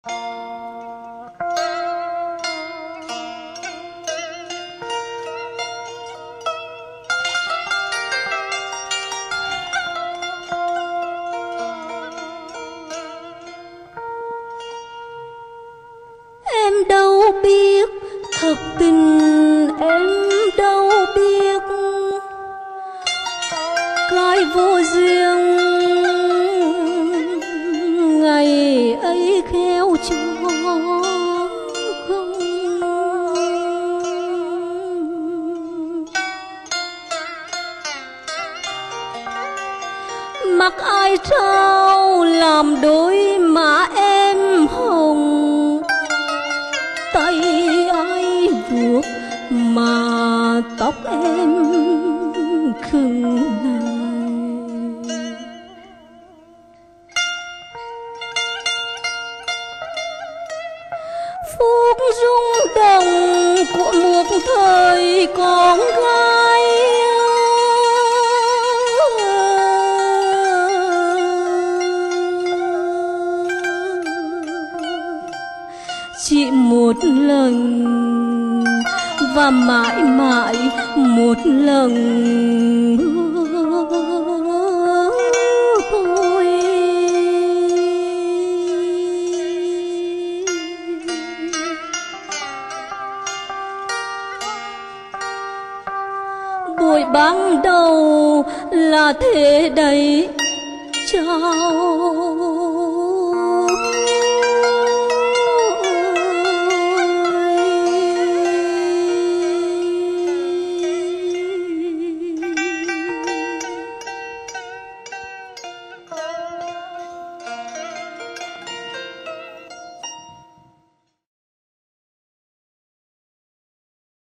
Em đâu biết thật tình, em đâu biết cái vô duyên ngày ấy khéo cho không. Mặc ai trao làm đôi má em hồng, tay ai vuốt mà tóc em khừng lại. Phút rung động của một thời con gái, chỉ một lần và mãi mãi một lần thôi. Buổi ban đầu là thế đấy, chào